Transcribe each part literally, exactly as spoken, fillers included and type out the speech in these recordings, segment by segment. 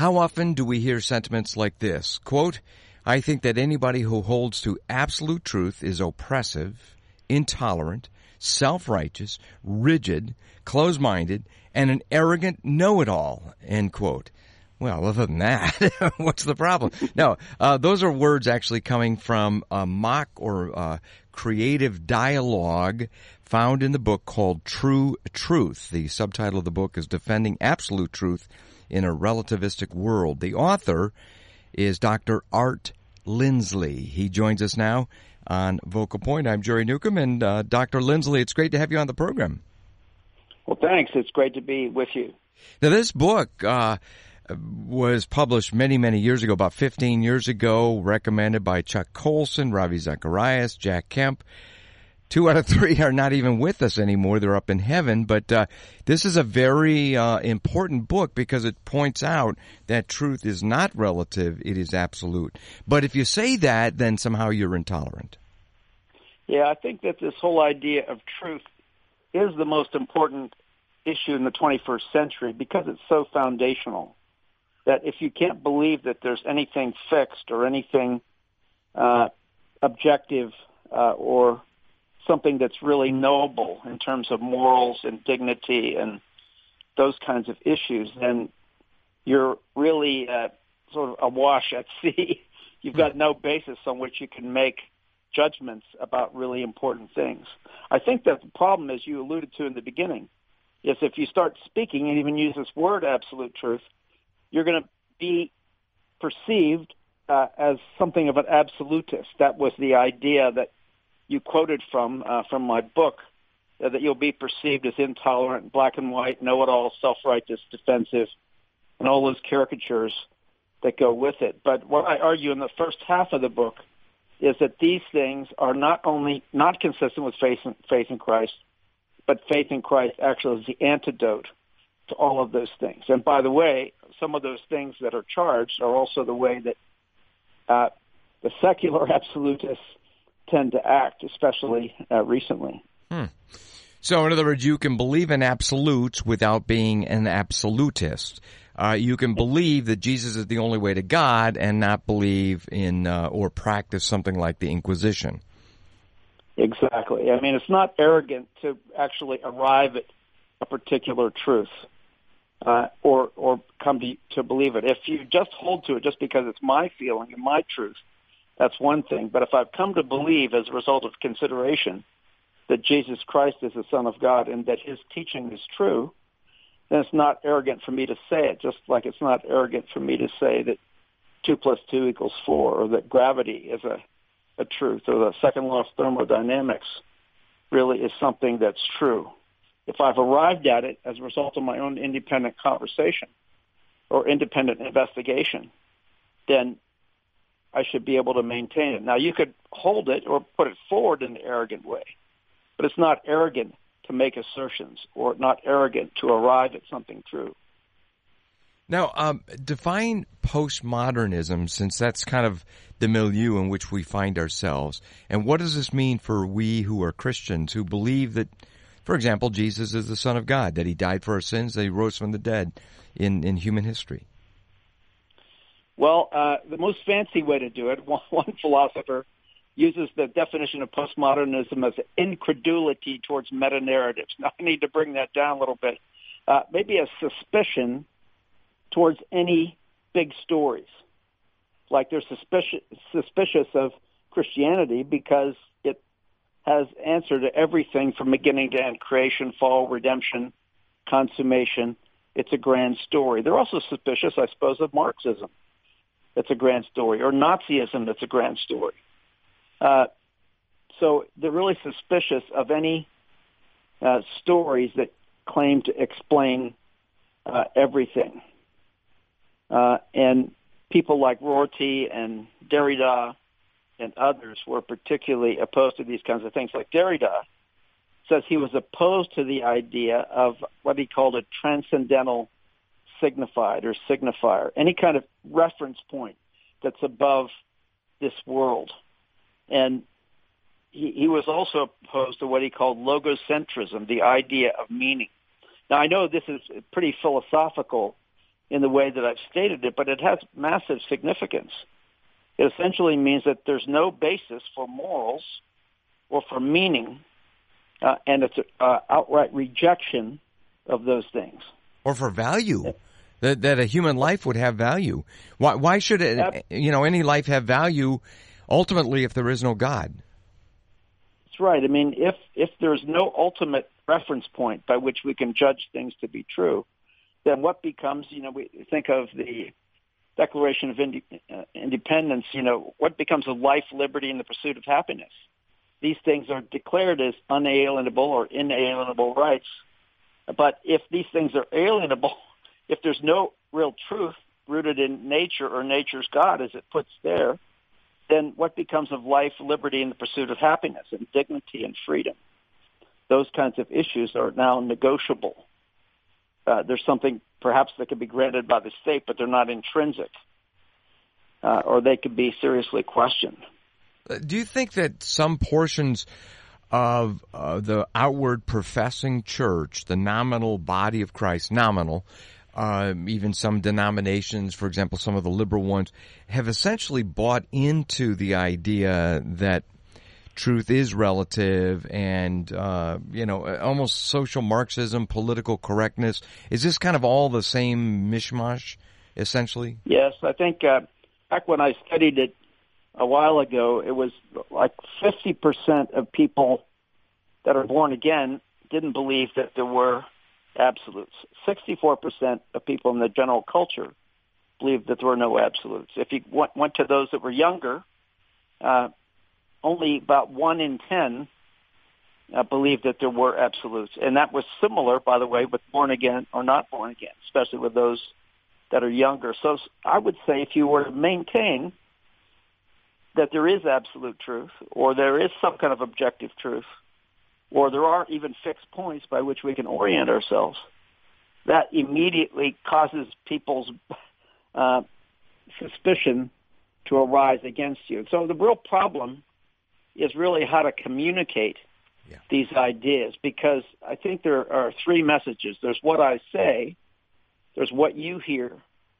How often do we hear sentiments like this? Quote, I think that anybody who holds to absolute truth is oppressive, intolerant, self-righteous, rigid, close-minded, and an arrogant know-it-all, end quote. Well, other than that, what's the problem? No, uh, those are words actually coming from a mock or uh, creative dialogue found in the book called True Truth. The subtitle of the book is Defending Absolute Truth in a Relativistic World. The author is Doctor Art Lindsley. He joins us now on Vocal Point. I'm Jerry Newcomb, and uh, Doctor Lindsley, it's great to have you on the program. Well, thanks. It's great to be with you. Now, this book uh, was published many, many years ago, about fifteen years ago, recommended by Chuck Colson, Ravi Zacharias, Jack Kemp. Two out of three are not even with us anymore. They're up in heaven. But uh, this is a very uh, important book because it points out that truth is not relative, it is absolute. But if you say that, then somehow you're intolerant. Yeah, I think that this whole idea of truth is the most important issue in the twenty-first century because it's so foundational that if you can't believe that there's anything fixed or anything uh, objective uh, or something that's really knowable in terms of morals and dignity and those kinds of issues, then you're really uh, sort of awash at sea. You've got no basis on which you can make judgments about really important things. I think that the problem, as you alluded to in the beginning, is if you start speaking and even use this word absolute truth, you're going to be perceived uh, as something of an absolutist. That was the idea that you quoted from uh, from my book, uh, that you'll be perceived as intolerant, black and white, know-it-all, self-righteous, defensive, and all those caricatures that go with it. But what I argue in the first half of the book is that these things are not only not consistent with faith in, faith in Christ, but faith in Christ actually is the antidote to all of those things. And by the way, some of those things that are charged are also the way that uh, the secular absolutists tend to act, especially uh, recently. Hmm. So, in other words, you can believe in absolutes without being an absolutist. Uh, you can believe that Jesus is the only way to God and not believe in uh, or practice something like the Inquisition. Exactly. I mean, it's not arrogant to actually arrive at a particular truth uh, or or come to, to believe it. If you just hold to it just because it's my feeling and my truth, that's one thing. But if I've come to believe as a result of consideration that Jesus Christ is the Son of God and that his teaching is true, then it's not arrogant for me to say it, just like it's not arrogant for me to say that two plus two equals four, or that gravity is a, a truth, or the second law of thermodynamics really is something that's true. If I've arrived at it as a result of my own independent conversation or independent investigation, then I should be able to maintain it. Now, you could hold it or put it forward in an arrogant way, but it's not arrogant to make assertions or not arrogant to arrive at something true. Now, um, define postmodernism, since that's kind of the milieu in which we find ourselves. And what does this mean for we who are Christians, who believe that, for example, Jesus is the Son of God, that he died for our sins, that he rose from the dead in, in human history? Well, uh, the most fancy way to do it, one, one philosopher uses the definition of postmodernism as incredulity towards meta-narratives. Now, I need to bring that down a little bit. Uh, maybe a suspicion towards any big stories. Like they're suspicious, suspicious of Christianity because it has answer to everything from beginning to end: creation, fall, redemption, consummation. It's a grand story. They're also suspicious, I suppose, of Marxism. That's a grand story. Or Nazism, that's a grand story. Uh, so they're really suspicious of any uh, stories that claim to explain uh, everything. Uh, and people like Rorty and Derrida and others were particularly opposed to these kinds of things. Like Derrida says he was opposed to the idea of what he called a transcendental signified or signifier, any kind of reference point that's above this world. And he, he was also opposed to what he called logocentrism, the idea of meaning. Now, I know this is pretty philosophical in the way that I've stated it, but it has massive significance. It essentially means that there's no basis for morals or for meaning, uh, and it's an uh, outright rejection of those things. Or for value, that that a human life would have value. Why why should it, you know, any life have value ultimately if there is no God? That's right. I mean, if if there's no ultimate reference point by which we can judge things to be true, then what becomes, you know, we think of the Declaration of Inde- uh, Independence, you know, what becomes of life, liberty, and the pursuit of happiness? These things are declared as unalienable or inalienable rights. But if these things are alienable, if there's no real truth rooted in nature or nature's God as it puts there, then what becomes of life, liberty, and the pursuit of happiness and dignity and freedom? Those kinds of issues are now negotiable. Uh, there's something perhaps that could be granted by the state, but they're not intrinsic, uh, or they could be seriously questioned. Do you think that some portions of uh, the outward professing church, the nominal body of Christ, nominal, uh, even some denominations, for example, some of the liberal ones, have essentially bought into the idea that truth is relative and, uh, you know, almost social Marxism, political correctness? Is this kind of all the same mishmash, essentially? Yes, I think uh, back when I studied it a while ago, it was like fifty percent of people that are born again didn't believe that there were absolutes. sixty-four percent of people in the general culture believed that there were no absolutes. If you went, went to those that were younger, uh, only about one in ten uh, believed that there were absolutes. And that was similar, by the way, with born again or not born again, especially with those that are younger. So I would say if you were to maintain that there is absolute truth, or there is some kind of objective truth, or there are even fixed points by which we can orient ourselves, that immediately causes people's uh, suspicion to arise against you. So the real problem is really how to communicate yeah. these ideas, because I think there are three messages. There's what I say, there's what you hear,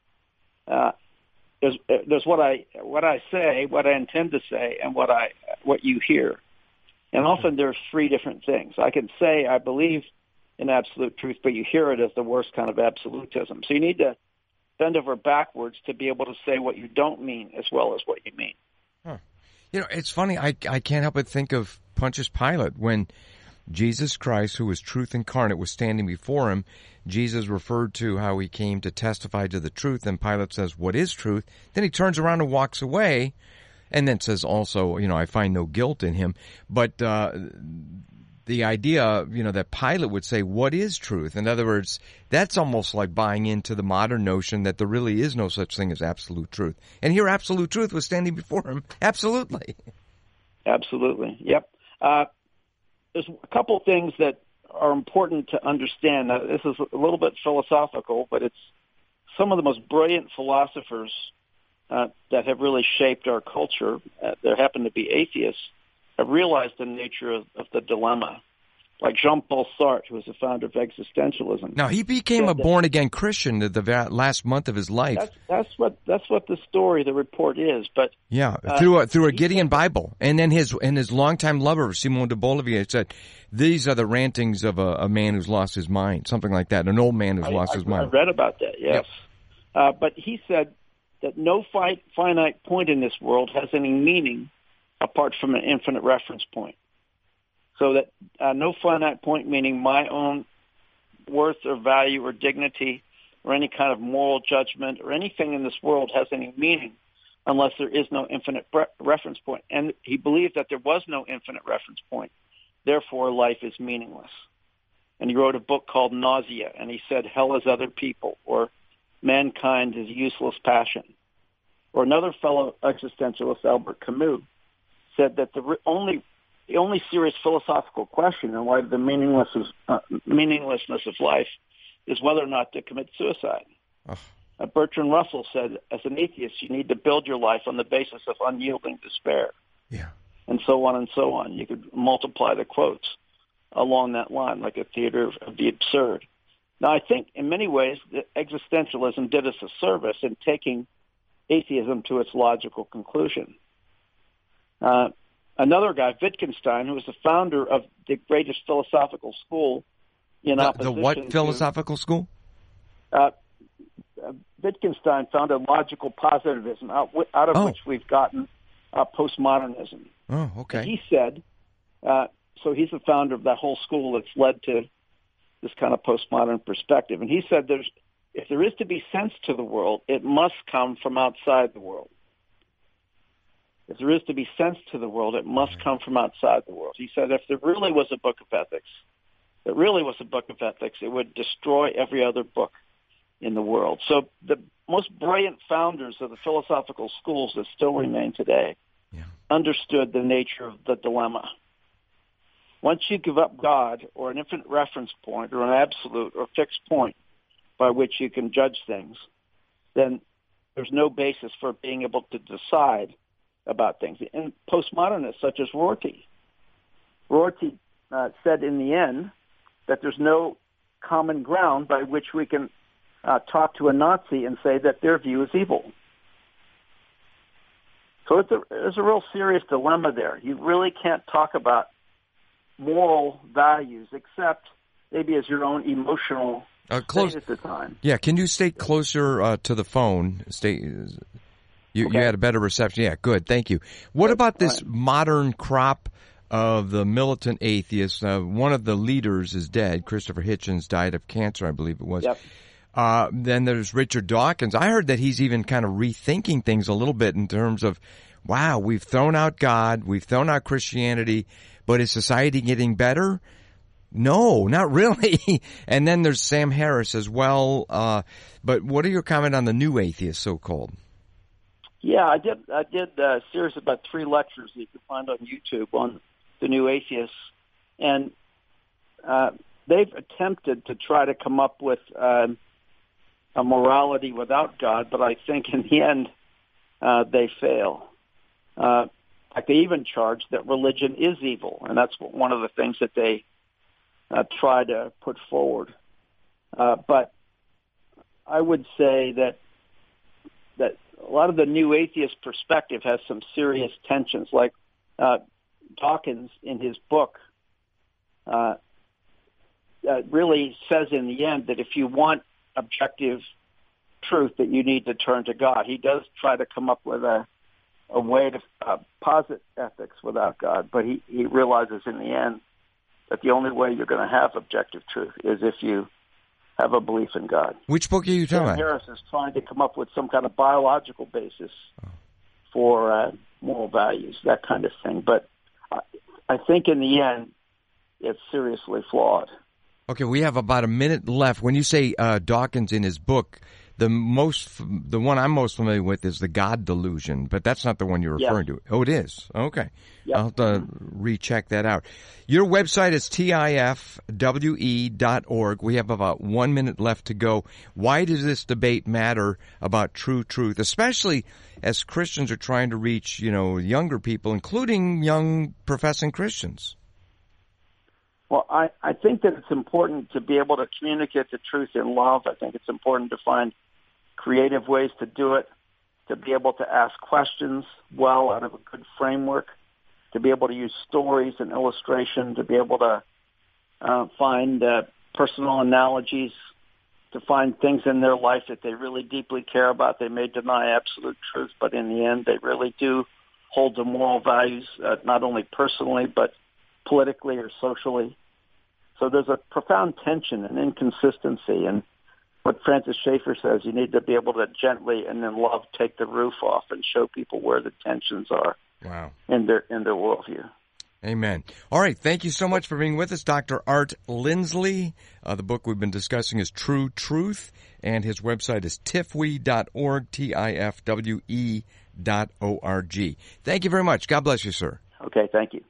uh, there's, there's what I what I say, what I intend to say, and what I what you hear. And often there's three different things. I can say I believe in absolute truth, but you hear it as the worst kind of absolutism. So you need to bend over backwards to be able to say what you don't mean as well as what you mean. Huh. You know, it's funny. I, I can't help but think of Pontius Pilate when Jesus Christ, who was truth incarnate, was standing before him. Jesus referred to how he came to testify to the truth, and Pilate says, "What is truth?" Then he turns around and walks away, and then says also, you know, "I find no guilt in him." But uh, the idea, you know, that Pilate would say, "What is truth?" In other words, that's almost like buying into the modern notion that there really is no such thing as absolute truth. And here, absolute truth was standing before him. Absolutely. Absolutely. Yep. Uh, there's a couple things that are important to understand. Now, this is a little bit philosophical, but it's some of the most brilliant philosophers uh, that have really shaped our culture. Uh, there happen to be atheists, have realized the nature of, of the dilemma. Like Jean-Paul Sartre, who was the founder of existentialism. Now, he became a born-again Christian the last month of his life. That's, that's what that's what the story, the report is. But yeah, uh, through a, through a Gideon Bible, and then his and his longtime lover Simone de Bolivier said, "These are the rantings of a, a man who's lost his mind," something like that. An old man who's I, lost I, his mind. I read about that. Yes, yep. uh, but he said that no fi- finite point in this world has any meaning apart from an infinite reference point. So that uh, no finite point, meaning my own worth or value or dignity or any kind of moral judgment or anything in this world has any meaning unless there is no infinite bre- reference point. And he believed that there was no infinite reference point. Therefore, life is meaningless. And he wrote a book called Nausea, and he said, hell is other people, or mankind is useless passion. Or another fellow existentialist, Albert Camus, said that the re- only The only serious philosophical question in light of the meaningless of, uh, meaninglessness of life is whether or not to commit suicide. Uh, Bertrand Russell said, as an atheist, you need to build your life on the basis of unyielding despair. Yeah. And so on and so on. You could multiply the quotes along that line, like a theater of the absurd. Now, I think in many ways that existentialism did us a service in taking atheism to its logical conclusion. Uh, another guy, Wittgenstein, who was the founder of the greatest philosophical school in the, opposition the what to, philosophical school? Uh, uh, Wittgenstein founded logical positivism, out, out of oh. which we've gotten uh, postmodernism. Oh, okay. And he said, uh, so he's the founder of that whole school that's led to this kind of postmodern perspective. And he said, "There's if there is to be sense to the world, it must come from outside the world. If there is to be sense to the world, it must come from outside the world." He said, if there really was a book of ethics, if it really was a book of ethics, it would destroy every other book in the world. So the most brilliant founders of the philosophical schools that still remain today yeah. understood the nature of the dilemma. Once you give up God or an infinite reference point or an absolute or fixed point by which you can judge things, then there's no basis for being able to decide about things. And postmodernists such as Rorty, Rorty uh, said in the end that there's no common ground by which we can uh, talk to a Nazi and say that their view is evil. So it's a, there's a real serious dilemma there. You really can't talk about moral values except maybe as your own emotional uh, close, state at the time. Yeah, can you stay closer uh, to the phone? Stay. You, okay. you had a better reception. Yeah, good. Thank you. What That's about this fine. modern crop of the militant atheists? Uh, one of the leaders is dead. Christopher Hitchens died of cancer, I believe it was. Yep. Uh, then there's Richard Dawkins. I heard that he's even kind of rethinking things a little bit in terms of, wow, we've thrown out God, we've thrown out Christianity, but is society getting better? No, not really. And then there's Sam Harris as well. Uh, but what are your comments on the new atheists, so-called? Yeah, I did. I did a series of about three lectures that you can find on YouTube on the new atheists, and uh, they've attempted to try to come up with um, a morality without God, but I think in the end uh, they fail. Uh, like they even charge that religion is evil, and that's one of the things that they uh, try to put forward. Uh, but I would say that that a lot of the new atheist perspective has some serious tensions. Like uh, Dawkins in his book uh, uh, really says in the end that if you want objective truth, that you need to turn to God. He does try to come up with a, a way to uh, posit ethics without God, but he, he realizes in the end that the only way you're going to have objective truth is if you have a belief in God. Which book are you talking about? Harris is trying to come up with some kind of biological basis for uh, moral values, that kind of thing. But I, I think in the end, it's seriously flawed. Okay, we have about a minute left. When you say uh, Dawkins in his book, the most, the one I'm most familiar with is the God Delusion, but that's not the one you're referring yes. to. Oh, it is. Okay, yep. I'll have to recheck that out. Your website is T I F W E dot org. We have about one minute left to go. Why does this debate matter about true truth, especially as Christians are trying to reach, you know, younger people, including young professing Christians? Well, I, I think that it's important to be able to communicate the truth in love. I think it's important to find creative ways to do it, to be able to ask questions well out of a good framework, to be able to use stories and illustration, to be able to uh, find uh, personal analogies, to find things in their life that they really deeply care about. They may deny absolute truth, but in the end, they really do hold to moral values, uh, not only personally, but politically or socially. So there's a profound tension and inconsistency. And what Francis Schaeffer says, you need to be able to gently and in love take the roof off and show people where the tensions are wow. in their in their worldview. Amen. All right. Thank you so much for being with us, Doctor Art Lindsley. Uh, the book we've been discussing is True Truth, and his website is tifwe dot org, T I F W E dot O R G. Thank you very much. God bless you, sir. Okay. Thank you.